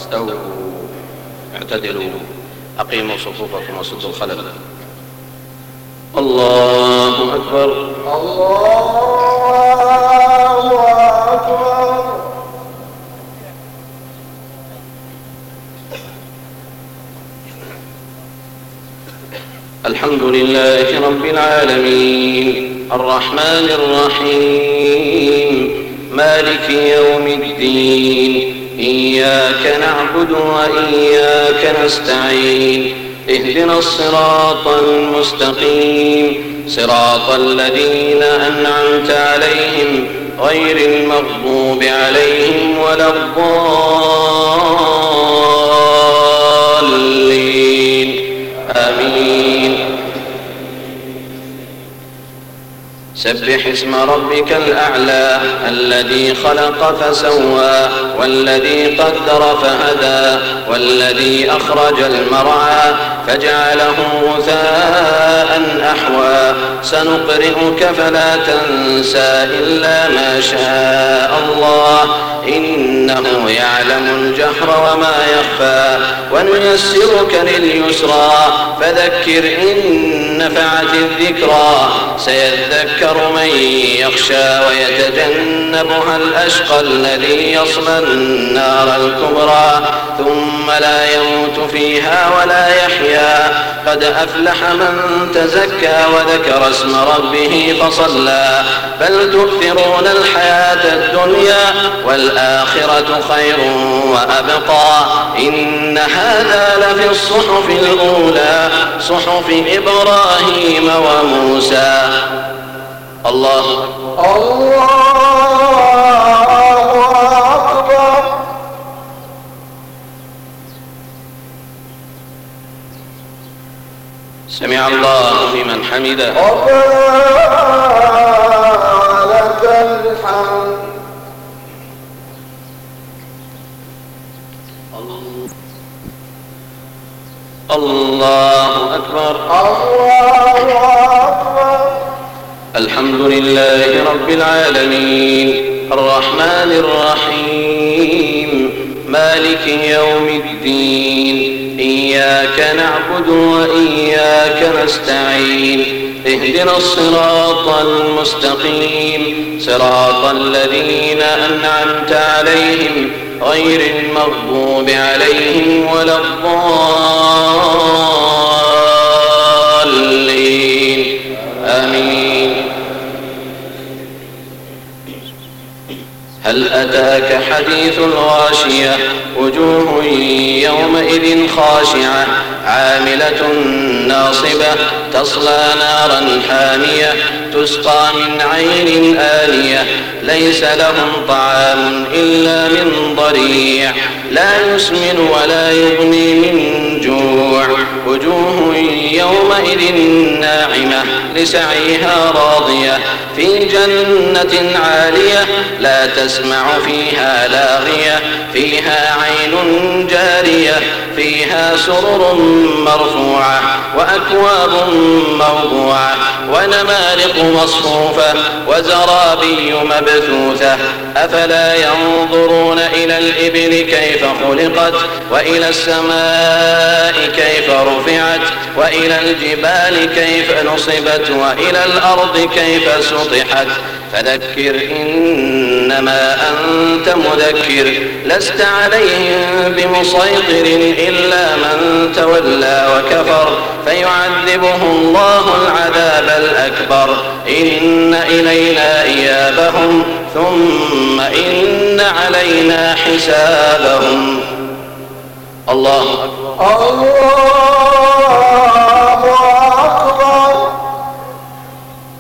استووا اعتدلوا أقيموا صفوفكم وسدوا الخلل. الله أكبر. الله أكبر. الحمد لله رب العالمين الرحمن الرحيم مالك يوم الدين إياك نعبد وإياك نستعين اهدنا الصراط المستقيم صراط الذين أنعمت عليهم غير المغضوب عليهم ولا الضالين آمين. سبح اسم ربك الأعلى الذي خلق فسوى والذي قدر فهدى والذي أخرج المرعى فجعله غثاء أحوى سنقرئك فلا تنسى إلا ما شاء الله إنه يعلم الجهر وما يخفى ونيسرك لليسرى فذكر إن نفعت الذكرى سيذكر من يخشى ويتجنبها الأشقى الذي يصلى النار الكبرى ثم لا يموت فيها ولا يحيا قد أفلح من تزكى وذكر اسم ربه فصلى بل تؤثرون الحياة الدنيا والآخرة خير وأبقى إن هذا لفي الصحف الأولى صحف إبراهيم وموسى. الله أكبر. سمع الله لمن حمده. لك الحمد. الله أكبر. الله أكبر. الحمد لله رب العالمين الرحمن الرحيم مالك يوم الدين إياك نعبد وإياك نستعين اهدنا الصراط المستقيم صراط الذين أنعمت عليهم غير المغضوب عليهم ولا الضالين آمين. هل أتاك حديث الغاشية وجوه يومئذ خاشعة عاملة ناصبة تصلى نارا حامية تسقى من عين آنية ليس لهم طعام إلا من ضريع لا يسمن ولا يغني من جوع وجوه يومئذ ناعمة لسعيها راضية في جنة عالية لا تسمع فيها لاغية فيها عين جارية فيها سرر مرفوعة وأكواب موضوعة ونمارق مصفوفة وزرابي مبثوثة أفلا ينظرون إلى الإبل كيف خلقت وإلى السماء كيف رفعت وإلى الجبال كيف نصبت وإلى الأرض كيف سطحت فذكر إنما أنت مذكر لست عليهم بمسيطر إلا من تولى وكفر فيعذبه الله العذاب الأكبر إن إلينا إيابهم ثم إن علينا حسابهم. الله أكبر. الله